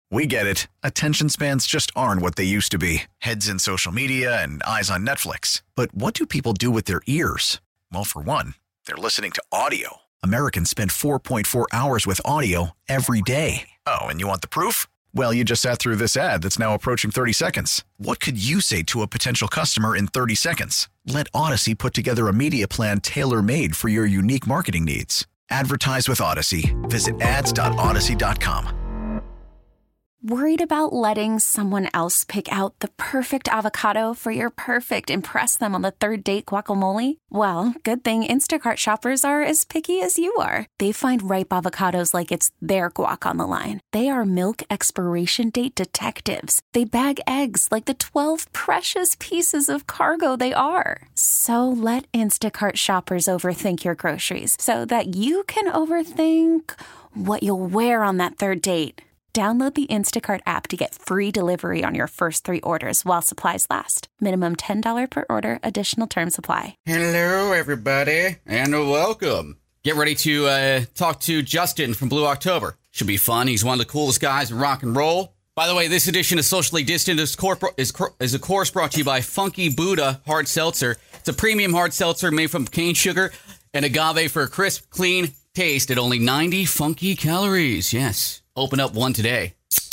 We get it. Attention spans just aren't what they used to be. Heads in social media and eyes on Netflix. But what do people do with their ears? Well, for one, they're listening to audio. Americans spend 4.4 hours with audio every day. Oh, and you want the proof? Well, you just sat through this ad that's now approaching 30 seconds. What could you say to a potential customer in 30 seconds? Let Odyssey put together a media plan tailor-made for your unique marketing needs. Advertise with Odyssey. Visit ads.odyssey.com. Worried about letting someone else pick out the perfect avocado for your perfect impress them on the third date guacamole? Well, good thing Instacart shoppers are as picky as you are. They find ripe avocados like it's their guac on the line. They are milk expiration date detectives. They bag eggs like the 12 precious pieces of cargo they are. So let Instacart shoppers overthink your groceries so that you can overthink what you'll wear on that third date. Download the Instacart app to get free delivery on your first 3 orders while supplies last. Minimum $10 per order. Additional terms apply. Hello, everybody, and welcome. Get ready to talk to Justin from Blue October. Should be fun. He's one of the coolest guys in rock and roll. By the way, this edition of Socially Distant is of course brought to you by Funky Buddha Hard Seltzer. It's a premium hard seltzer made from cane sugar and agave for a crisp, clean taste at only 90 funky calories. Yes. Open up one today.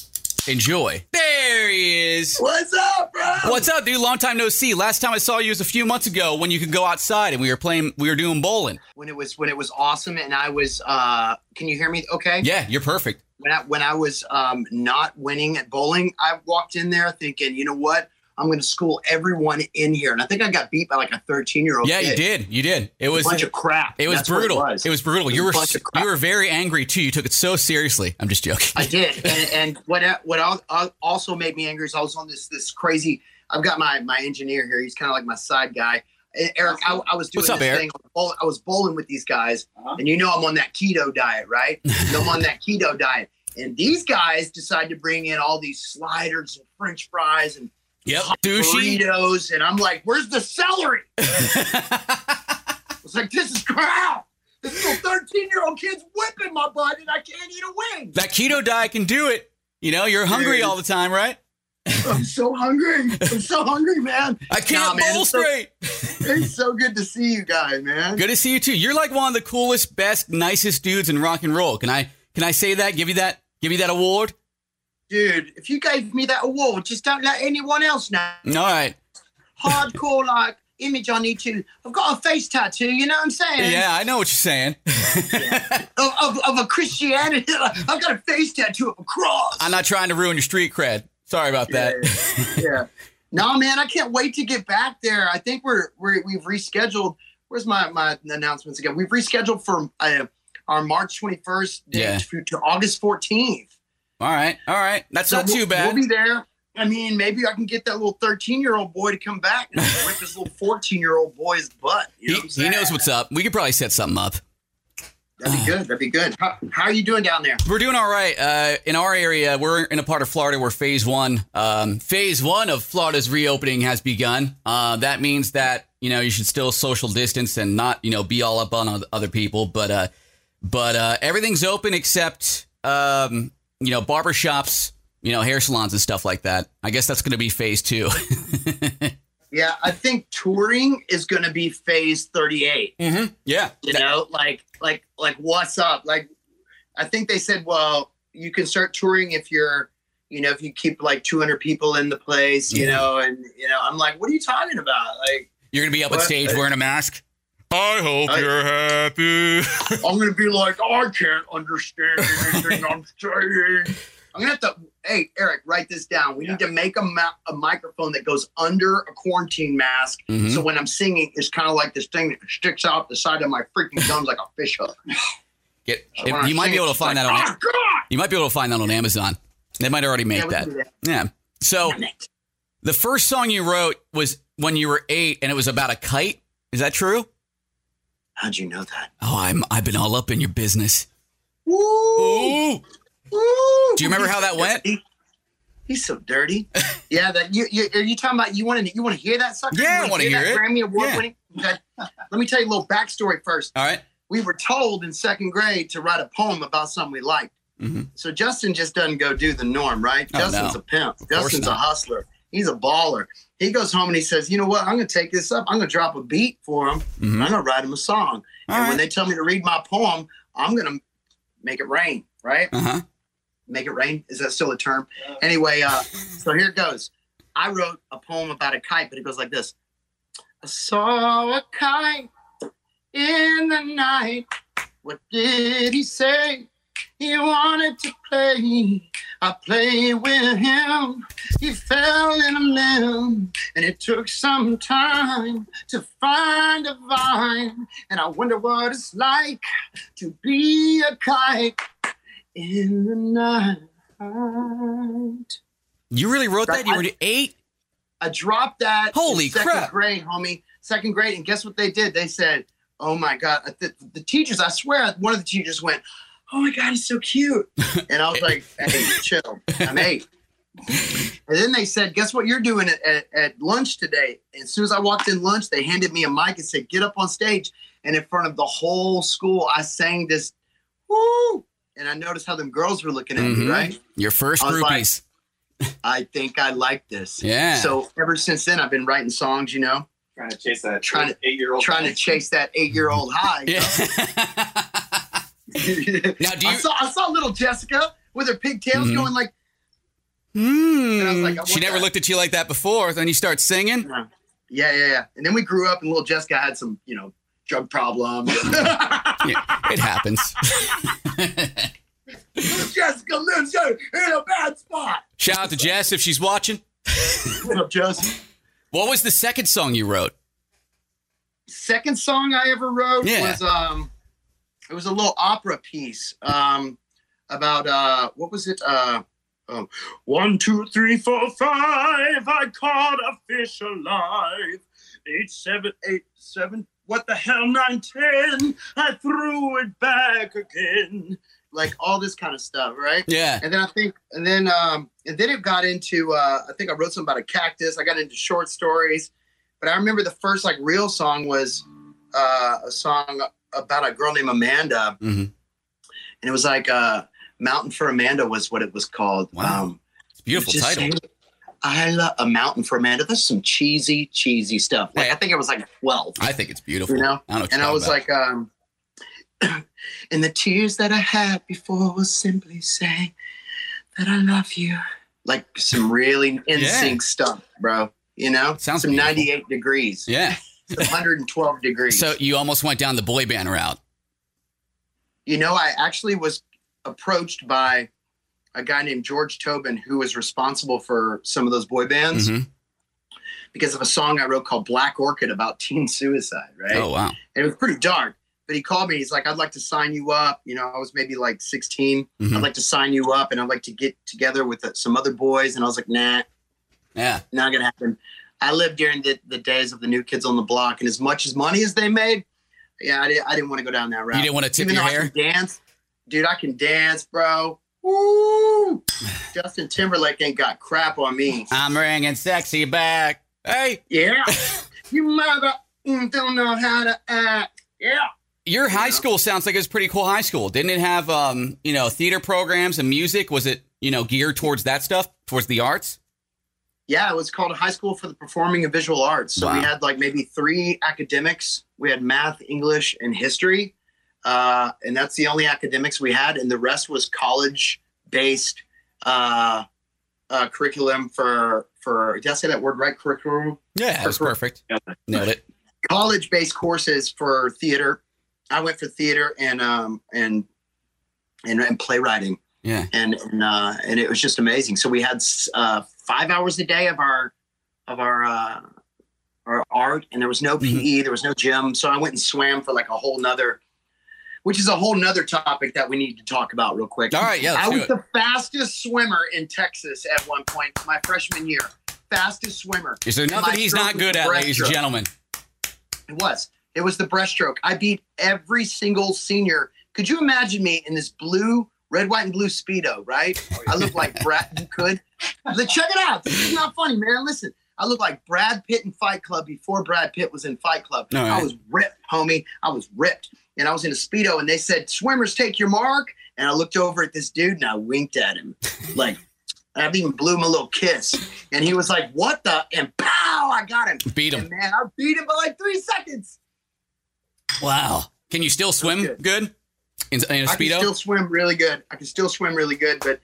Enjoy. There he is. What's up, bro? What's up, dude? Long time no see. Last time I saw you was a few months ago when you could go outside and we were doing bowling. When it was awesome and I was can you hear me okay? Yeah, you're perfect. When I was not winning at bowling, I walked in there thinking, you know what? I'm going to school everyone in here. And I think I got beat by like a 13-year-old Yeah, kid. you did. It was a bunch of crap. It was brutal. It was brutal. You were very angry too. You took it so seriously. I'm just joking. I did. And what also made me angry is I was on this crazy. I've got my engineer here. He's kind of like my side guy. Eric, I was doing What's up, this Eric? thing. I was bowling with these guys, and you know I'm on that keto diet, right? I'm on that keto diet, and these guys decide to bring in all these sliders and French fries and burritos, and I'm like, "Where's the celery?" I was like, "This is crap. This little 13-year-old kid's whipping my butt, and I can't eat a wing." That keto diet can do it. You know, you're hungry all the time, right? I'm so hungry. I'm so hungry, man. I can't bowl straight. It's so good to see you guys, man. Good to see you too. You're like one of the coolest, best, nicest dudes in rock and roll. Can I say that? Give you that award? Dude, if you gave me that award, just don't let anyone else know. All right. Hardcore like image I need to. I've got a face tattoo, you know what I'm saying? Yeah, I know what you're saying. of a Christianity. I've got a face tattoo of a cross. I'm not trying to ruin your street cred. Sorry about that. Yeah. No, man, I can't wait to get back there. I think we've rescheduled. Where's my announcements again? We've rescheduled for our March 21st date to August 14th. All right. That's not too bad. We'll be there. I mean, maybe I can get that little 13-year-old boy to come back and rip this little 14-year-old boy's butt. You know he knows what's up. We could probably set something up. That'd be good. How are you doing down there? We're doing all right. In our area, we're in a part of Florida where phase one of Florida's reopening has begun. That means that, you should still social distance and not, be all up on other people. But everything's open except, barbershops, hair salons and stuff like that. I guess that's going to be phase 2. Yeah, I think touring is going to be phase 38. Mm-hmm. Yeah. Like what's up? Like, I think they said, well, you can start touring if you're, if you keep like 200 people in the place, and, I'm like, what are you talking about? Like, you're going to be up on stage wearing a mask? I hope you're happy. I'm going to be like, I can't understand anything I'm saying. I'm going to have to, hey, Eric, write this down. We need to make a microphone that goes under a quarantine mask. Mm-hmm. So when I'm singing, it's kind of like this thing that sticks out the side of my freaking gums like a fish hook. You might be able to find that on You might be able to find that on Amazon. They might already make that. Yeah. So the first song you wrote was when you were 8 and it was about a kite. Is that true? How'd you know that? Oh, I've been all up in your business. Woo! Ooh. Woo! Do you remember how that went? He's so dirty. Yeah, that are you talking about? You want to hear that sucker? Yeah, I want to hear it. Grammy Award winning. Okay. Let me tell you a little backstory first. All right. We were told in second grade to write a poem about something we liked. So Justin just doesn't go do the norm, right? Justin's a pimp. Justin's a hustler. He's a baller. He goes home and he says, you know what? I'm going to take this up. I'm going to drop a beat for him. And I'm going to write him a song. When they tell me to read my poem, I'm going to make it rain, right? Make it rain. Is that still a term? Anyway, so here it goes. I wrote a poem about a kite, but it goes like this. I saw a kite in the night. What did he say? He wanted to play. I played with him. He fell in a limb, and it took some time to find a vine. And I wonder what it's like to be a kite in the night. You really wrote that? You were 8? I dropped that. Holy in second grade, homie. Second grade, and guess what they did? They said, "Oh my God!" The teachers, I swear, one of the teachers went, "Oh my God, he's so cute," and I was like, "Hey, chill. I'm 8." And then they said, "Guess what you're doing at lunch today?" And as soon as I walked in lunch, they handed me a mic and said, "Get up on stage." And in front of the whole school, I sang this, woo! And I noticed how them girls were looking at me, right? Your first groupies. Like, I think I like this. Yeah. So ever since then, I've been writing songs, you know. Trying to chase that 8-year-old. Trying to chase that 8-year-old high. Yeah. Now, I saw little Jessica with her pigtails going like, and I was like, she never looked at you like that before. Then you start singing. Yeah. And then we grew up, and little Jessica had some, drug problems. Yeah, it happens. Little Jessica lives in a bad spot. Shout out to Jess if she's watching. What up, Jess? What was the second song you wrote? Second song I ever wrote was it was a little opera piece about what was it? 1, 2, 3, 4, 5. I caught a fish alive. 8, 7, 8, 7. What the hell? 9, 10. I threw it back again. Like all this kind of stuff, right? Yeah. And then it got into I think I wrote something about a cactus. I got into short stories, but I remember the first like real song was a song about a girl named Amanda, and it was like "Mountain for Amanda" was what it was called. Wow, it's a beautiful title. I love "A Mountain for Amanda." That's some cheesy stuff. Like I think it was like 12. I think it's beautiful. You know, I don't know what and I was about. like, and the tears that I had before will simply say that I love you. Like some really NSYNC stuff, bro. You know, Sounds some beautiful. 98 degrees. Yeah. 112 degrees. So you almost went down the boy band route. You know, I actually was approached by a guy named George Tobin, who was responsible for some of those boy bands because of a song I wrote called Black Orchid about teen suicide, right? Oh, wow. And it was pretty dark. But he called me. He's like, I'd like to sign you up. You know, I was maybe like 16. I'd like to sign you up, and I'd like to get together with some other boys. And I was like, nah. Yeah. Not going to happen. I lived during the days of the New Kids on the Block. And as much as money as they made, I didn't want to go down that route. You didn't want to tip Even your though hair? I can dance. Dude, I can dance, bro. Woo! Justin Timberlake ain't got crap on me. I'm bringing sexy back. Hey. Yeah. You mother don't know how to act. Yeah. Your high school sounds like it was pretty cool high school. Didn't it have, theater programs and music? Was it, geared towards that stuff, towards the arts? Yeah, it was called a High School for the Performing and Visual Arts. So we had like maybe 3 academics. We had math, English, and history. And that's the only academics we had. And the rest was college-based curriculum for did I say that word right? Curriculum? Yeah, that was perfect. Nailed it. College-based courses for theater. I went for theater and playwriting. Yeah. And it was just amazing. So we had 5 hours a day of our art, and there was no PE, there was no gym. So I went and swam for like which is a whole nother topic that we need to talk about real quick. All right, yeah. I was the fastest swimmer in Texas at one point, my freshman year. Fastest swimmer. Is there nothing he's not good at, ladies and gentlemen? It was the breaststroke. I beat every single senior. Could you imagine me in this red, white, and blue Speedo, right? I look like Brad. You could. Check it out. This is not funny, man. Listen, I looked like Brad Pitt in Fight Club before Brad Pitt was in Fight Club. All right. I was ripped, homie. I was ripped. And I was in a Speedo, and they said, swimmers, take your mark. And I looked over at this dude, and I winked at him. Like, I even blew him a little kiss. And he was like, what the? And pow, I got him. Beat him. And man, I beat him by like 3 seconds. Wow. Can you still swim good in a Speedo? I can still swim really good. But,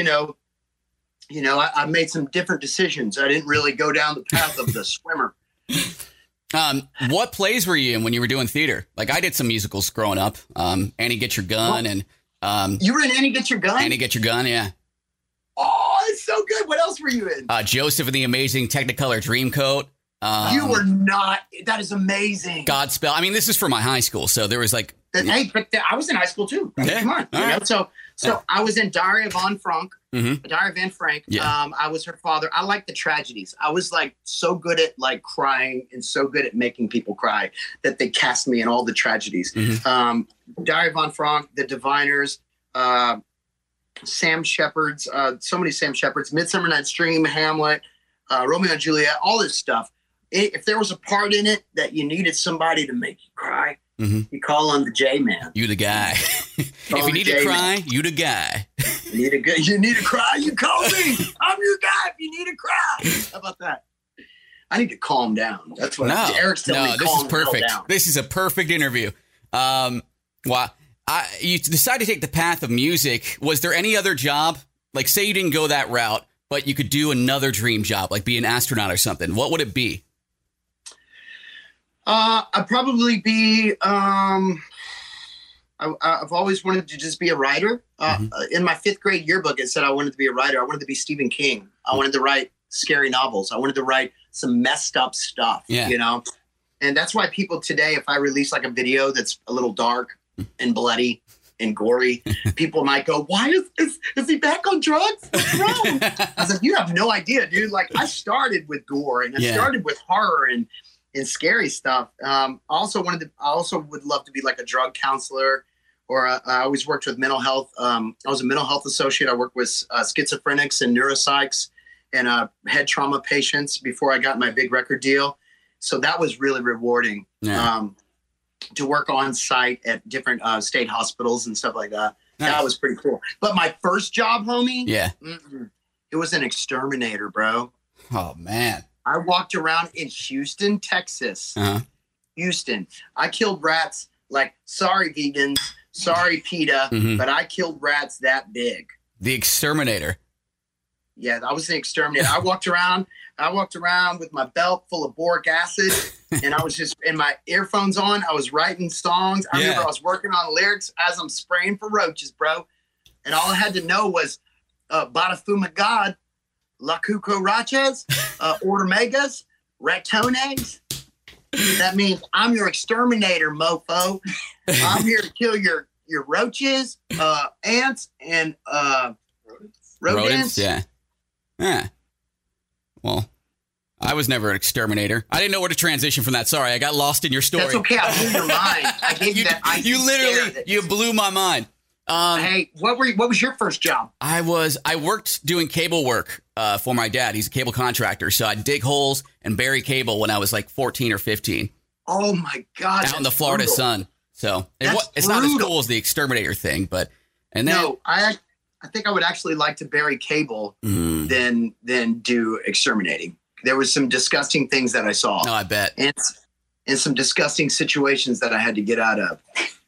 I made some different decisions. I didn't really go down the path of the swimmer. What plays were you in when you were doing theater? Like I did some musicals growing up. Annie Get Your Gun and you were in Annie Get Your Gun? Annie Get Your Gun, yeah. Oh, it's so good. What else were you in? Joseph and the Amazing Technicolor Dreamcoat. You were not. That is amazing. Godspell. I mean, this is for my high school, so there was like. Hey, but I was in high school too. Yeah. Come on. Right. So I was in Diary of Anne Frank. Mm-hmm. Diary of Anne Frank. Yeah. I was her father. I like the tragedies. I was like so good at like crying and so good at making people cry that they cast me in all the tragedies. Mm-hmm. Diary of Anne Frank, The Diviners, Sam Shepard's, so many Sam Shepard's, Midsummer Night's Dream, Hamlet, Romeo and Juliet, all this stuff. If there was a part in it that you needed somebody to make you cry, you call on the J-Man. You the guy. If you need to cry, you the guy. You need to cry, you call me. I'm your guy if you need to cry. How about that? I need to calm down. That's what Eric's telling me. This is perfect. This is a perfect interview. You decided to take the path of music. Was there any other job? Like, say you didn't go that route, but you could do another dream job, like be an astronaut or something. What would it be? I'd probably be. I've always wanted to just be a writer. In my 5th grade yearbook, it said I wanted to be a writer. I wanted to be Stephen King. I wanted to write scary novels. I wanted to write some messed up stuff. And that's why people today, if I release like a video that's a little dark and bloody and gory, people might go, why is he back on drugs? What's wrong? I was like, you have no idea, dude. Like I started with gore and I started with horror and scary stuff. I also would love to be like a drug counselor, or I always worked with mental health. I was a mental health associate. I worked with schizophrenics and neuropsychs and head trauma patients before I got my big record deal. So that was really rewarding to work on site at different state hospitals and stuff like that. Nice. That was pretty cool. But my first job, homie, it was an exterminator, bro. Oh, man. I walked around in Houston, Texas. Houston. I killed rats like, sorry, vegans, sorry, PETA, but I killed rats that big. The exterminator. Yeah, I was an exterminator. I walked around with my belt full of boric acid, and I was just in my earphones on. I was writing songs. I remember I was working on lyrics as I'm spraying for roaches, bro. And all I had to know was Bada Fumagad, La Cucarachas, Ormegas, Ratones. That means I'm your exterminator, mofo. I'm here to kill your roaches, ants, and rodents. Yeah. Well, I was never an exterminator. I didn't know where to transition from that. Sorry, I got lost in your story. That's okay. I blew your mind. I gave you that. You blew my mind. Hey, what was your first job? I worked doing cable work for my dad. He's a cable contractor. So I'd dig holes and bury cable when I was like 14 or 15. Oh my God. Out in the Florida sun. So it's not as cool as the exterminator thing, no, I think I would actually like to bury cable than do exterminating. There was some disgusting things that I saw. No, I bet. And some disgusting situations that I had to get out of.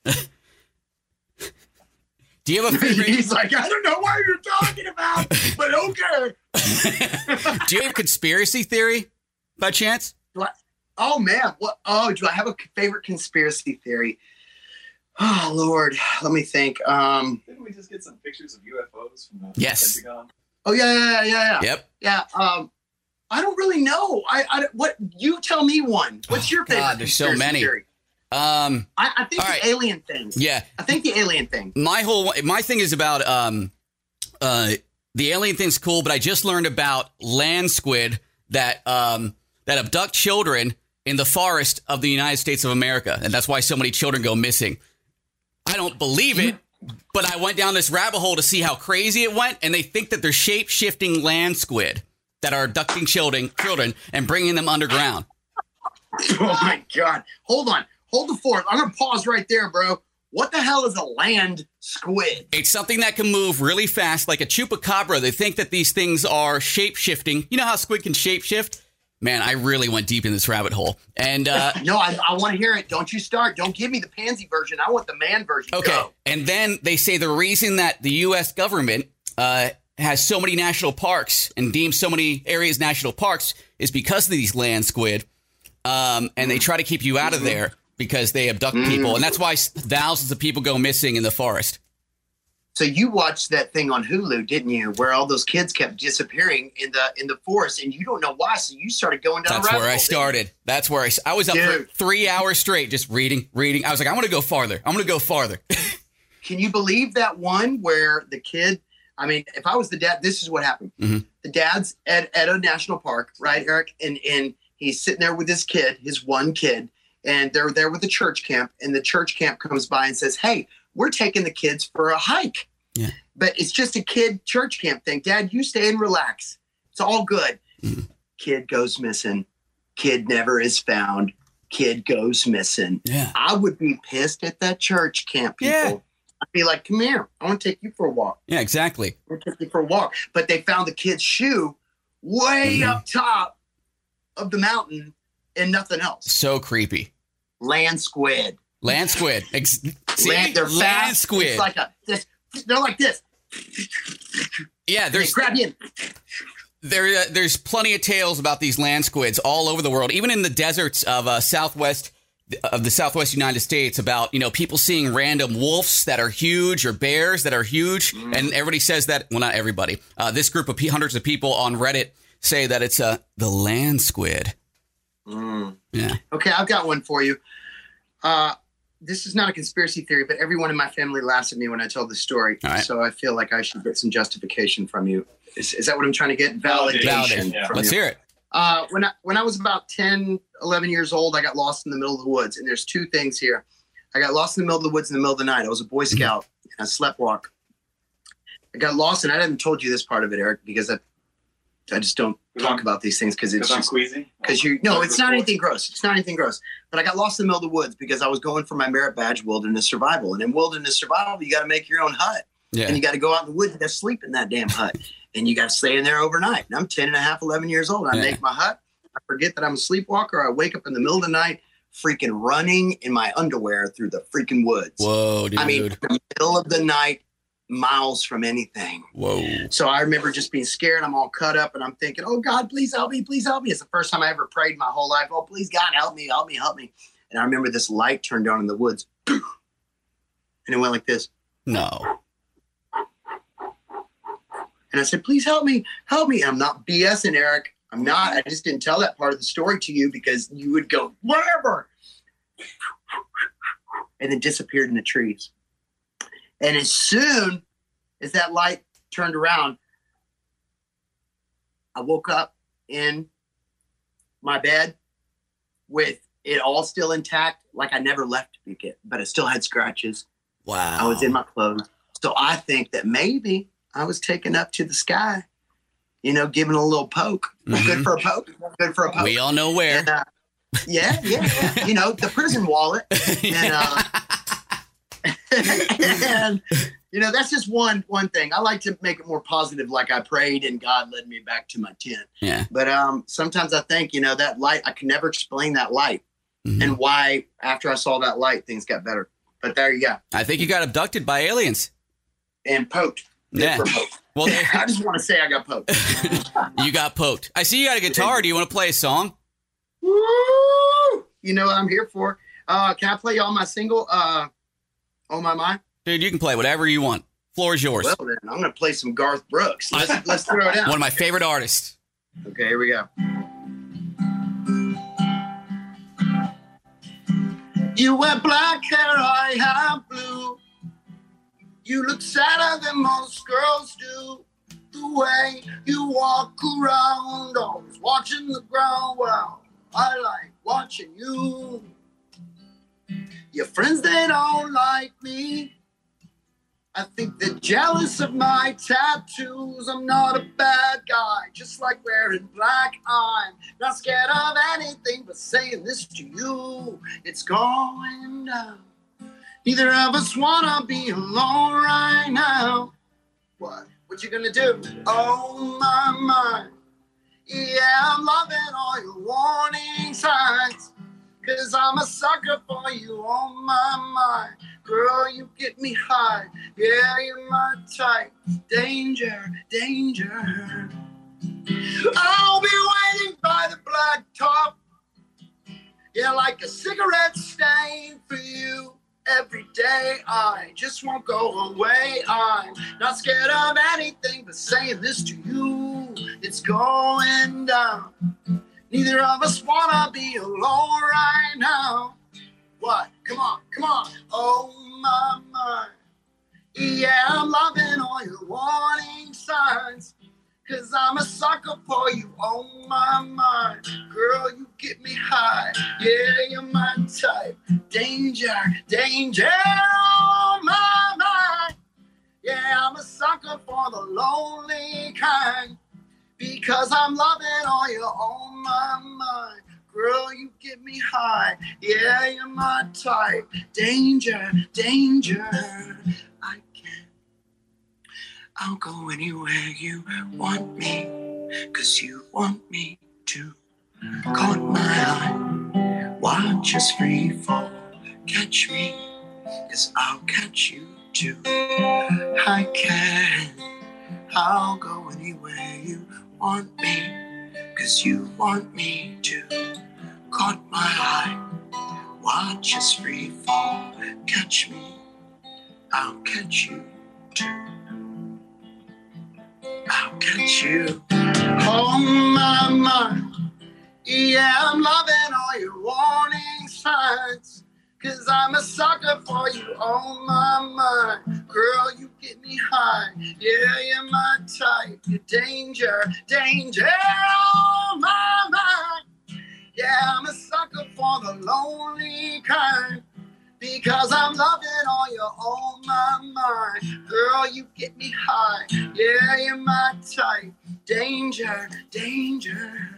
Do you have a favorite? He's like, I don't know what you're talking about, but okay. Do you have a conspiracy theory by chance? Oh, man. Do I have a favorite conspiracy theory? Oh, Lord. Let me think. Didn't we just get some pictures of UFOs from the Pentagon? Oh, yeah. Yep. Yeah. I don't really know. What you tell me one. What's your favorite? God, there's so many. Theory? I think the alien thing. Yeah. I think the alien thing. My thing is about the alien thing's cool, but I just learned about land squid that abduct children in the forest of the United States of America, and that's why so many children go missing. I don't believe it, but I went down this rabbit hole to see how crazy it went, and they think that they're shape-shifting land squid. that are abducting children and bringing them underground. Oh, my God. Hold on. Hold the fort. I'm going to pause right there, bro. What the hell is a land squid? It's something that can move really fast, like a chupacabra. They think that these things are shape-shifting. You know how squid can shape-shift? Man, I really went deep in this rabbit hole. And no, I want to hear it. Don't you start. Don't give me the pansy version. I want the man version. Okay. Go. And then they say the reason that the U.S. government has so many national parks and deems so many areas national parks is because of these land squid. And they try to keep you out of there because they abduct people. And that's why thousands of people go missing in the forest. So you watched that thing on Hulu, didn't you, where all those kids kept disappearing in the forest, and you don't know why, so you started going down. That's where I started. That's where I was up for 3 hours straight, just reading. I was like, I'm going to go farther. Can you believe that one where the kid? I mean, if I was the dad, this is what happened. The dad's at a national park, right, Eric, and he's sitting there with his kid, his one kid, and they're there with the church camp, and the church camp comes by and says, "Hey, we're taking the kids for a hike." Yeah. But it's just a kid church camp thing. Dad, you stay and relax. It's all good. Kid goes missing. Kid never is found. Kid goes missing. Yeah. I would be pissed at that church camp people. Yeah. I'd be like, come here. I want to take you for a walk. Yeah, exactly. I want to take you for a walk. But they found the kid's shoe way up top of the mountain and nothing else. So creepy. Land squid. Land squid. They're land fast. Squid. It's like they're like this. Yeah, they grab you in. There's plenty of tales about these land squids all over the world, even in the deserts of the southwest United States, about, people seeing random wolves that are huge or bears that are huge. And everybody says that, well, not everybody. This group of hundreds of people on Reddit say that it's the land squid. Yeah. Okay, I've got one for you. This is not a conspiracy theory, but everyone in my family laughs at me when I tell this story. Right. So I feel like I should get some justification from you. Is that what I'm trying to get? Validation. Yeah. Let's hear it. When I was about 10, 11 years old, I got lost in the middle of the woods. And there's two things here. I got lost in the middle of the woods in the middle of the night. I was a Boy Scout and I slept walk. I got lost, and I haven't told you this part of it, Eric, because I just don't talk about these things because it's just because it's not anything gross. It's not anything gross. But I got lost in the middle of the woods because I was going for my merit badge, wilderness survival. And in wilderness survival, you got to make your own hut. Yeah. And you got to go out in the woods and sleep in that damn hut. And you got to stay in there overnight. And I'm 10 and a half, 11 years old. I make my hut. I forget that I'm a sleepwalker. I wake up in the middle of the night, freaking running in my underwear through the freaking woods. Whoa, dude. I mean, in the middle of the night, miles from anything. Whoa. So I remember just being scared. I'm all cut up and I'm thinking, oh God, please help me. Please help me. It's the first time I ever prayed my whole life. Oh, please God, help me, help me, help me. And I remember this light turned on in the woods and it went like this. No. And I said, please help me, help me. And I'm not BSing, Eric. I'm not. I just didn't tell that part of the story to you because you would go, whatever. And then disappeared in the trees. And as soon as that light turned around, I woke up in my bed with it all still intact, like I never left it, but I still had scratches. Wow. I was in my clothes. So I think that maybe I was taken up to the sky, giving a little poke. Good for a poke. Good for a poke. We all know where. And, yeah. The prison wallet. And that's just one thing. I like to make it more positive, like I prayed and God led me back to my tent. Yeah. But sometimes I think, that light, I can never explain that light and why after I saw that light, things got better. But there you go. I think you got abducted by aliens. And poked. Yeah. Well, I just want to say I got poked. You got poked. I see you got a guitar. Do you want to play a song? Woo! You know what I'm here for. Can I play y'all my single, Oh My My? Dude, you can play whatever you want. Floor is yours. Well, then, I'm going to play some Garth Brooks. Let's throw it out. One of my favorite artists. Okay, here we go. You wear black hair, I have blue. You look sadder than most girls do. The way you walk around, always watching the ground. Well, I like watching you. Your friends, they don't like me. I think they're jealous of my tattoos. I'm not a bad guy, just just like wearing black. I'm not scared of anything but saying this to you. It's going down. Neither of us wanna be alone right now. What you gonna do? Oh my, my. Yeah, I'm loving all your warning signs. Cause I'm a sucker for you, oh my, my. Girl, you get me high. Yeah, you're my type. Danger, danger. I'll be waiting by the black top. Yeah, like a cigarette stain for you. Every day I just won't go away. I'm not scared of anything but saying this to you. It's going down. Neither of us wanna be alone right now. What? Come on, come on. Oh my, my. Yeah, I'm loving all your warning signs. Cause I'm a sucker for you, oh my, my. Girl, you get me high. Yeah, you're my type. Danger, danger, oh my, my. Yeah, I'm a sucker for the lonely kind. Because I'm loving all your, oh my, my. Girl, you get me high. Yeah, you're my type. Danger, danger. I'll go anywhere you want me, 'cause you want me to. Caught my eye, watch us free fall. Catch me, 'cause I'll catch you too. I can, I'll go anywhere you want me, 'cause you want me to. Caught my eye, watch us free fall. Catch me, I'll catch you too. I'll catch you. Oh my, my. Yeah, I'm loving all your warning signs. 'Cause I'm a sucker for you. Oh my, my. Girl, you get me high. Yeah, you're my type. You're danger, danger. Oh my, my. Yeah, I'm a sucker for the lonely kind. Because I'm loving all your, oh my, my. Girl, you get me high. Yeah, you're my type. Danger, danger.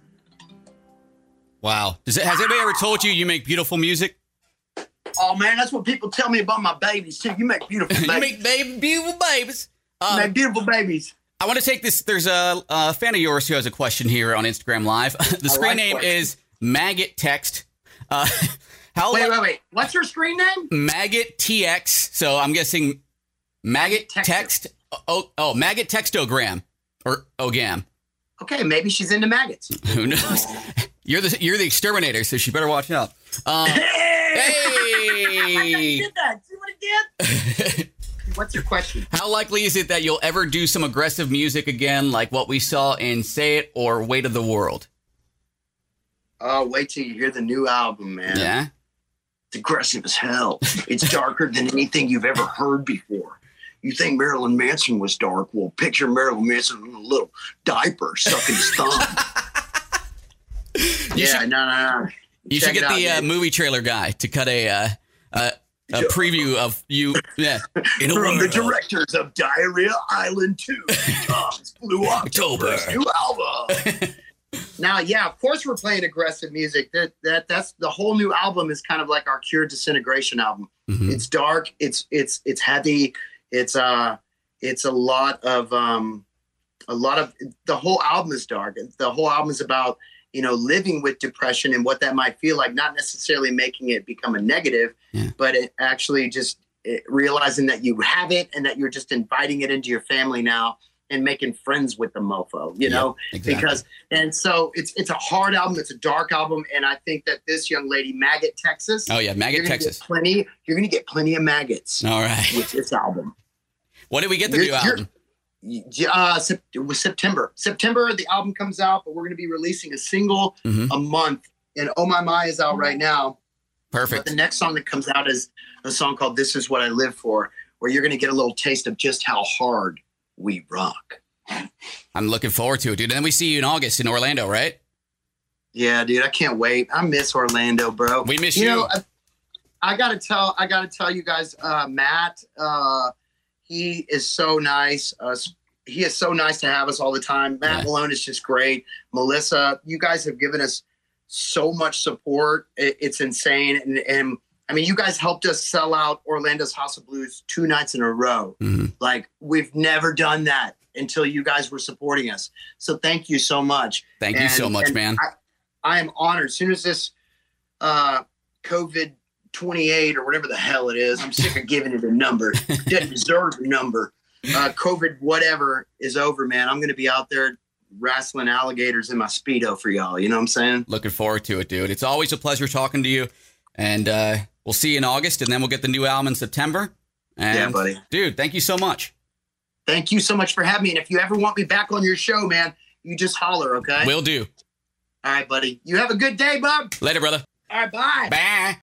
Wow. Has anybody ever told you you make beautiful music? Oh, man, that's what people tell me about my babies, too. You make beautiful babies. You make beautiful babies. You make beautiful babies. I want to take this. There's a fan of yours who has a question here on Instagram Live. The screen name is Maggot Text. Wait. What's her screen name? Maggot TX. So I'm guessing Maggot Text. Oh, Maggot Textogram or OGAM. Okay, maybe she's into maggots. Who knows? You're the exterminator, so she better watch out. Hey! I did that. See what it did? What's your question? How likely is it that you'll ever do some aggressive music again, like what we saw in Say It or Weight of the World? Oh, wait till you hear the new album, man. Yeah? It's aggressive as hell. It's darker than anything you've ever heard before. You think Marilyn Manson was dark? Well, picture Marilyn Manson in a little diaper sucking his thumb. No. You should get the movie trailer guy to cut a preview of you. Yeah, from the directors of Diarrhea Island 2, Tom's Blue October's new album. Now, yeah, of course we're playing aggressive music. That's the whole new album is kind of like our Cure Disintegration album. Mm-hmm. It's dark. It's heavy. It's a lot of the whole album is dark. The whole album is about, living with depression and what that might feel like, not necessarily making it become a negative, but it actually just realizing that you have it and that you're just inviting it into your family now and making friends with the mofo, exactly. And so it's a hard album. It's a dark album. And I think that this young lady, Maggot Texas. Oh yeah. Maggot Texas. You're going to get plenty of maggots. All right. With this album. When did we get the new album? It was September. September, the album comes out, but we're going to be releasing a single a month. And Oh My My is out right now. Perfect. But the next song that comes out is a song called This Is What I Live For, where you're going to get a little taste of just how hard we rock. I'm looking forward to it, dude. And then we see you in August in Orlando, right? Yeah, dude. I can't wait. I miss Orlando, bro. We miss you. I gotta tell you guys, Matt, he is so nice. he is so nice to have us all the time. Matt Malone is just great. Melissa, you guys have given us so much support. It's insane. And I mean, you guys helped us sell out Orlando's House of Blues 2 nights in a row. Mm-hmm. Like, we've never done that until you guys were supporting us. So thank you so much. Thank you so much, man. I am honored. As soon as this COVID-28 or whatever the hell it is, I'm sick of giving it a number. Didn't deserve a number. COVID whatever is over, man. I'm going to be out there wrestling alligators in my Speedo for y'all. You know what I'm saying? Looking forward to it, dude. It's always a pleasure talking to you. And we'll see you in August, and then we'll get the new album in September. And, yeah, buddy. Dude, thank you so much. Thank you so much for having me. And if you ever want me back on your show, man, you just holler, okay? Will do. All right, buddy. You have a good day, bub. Later, brother. All right, bye. Bye.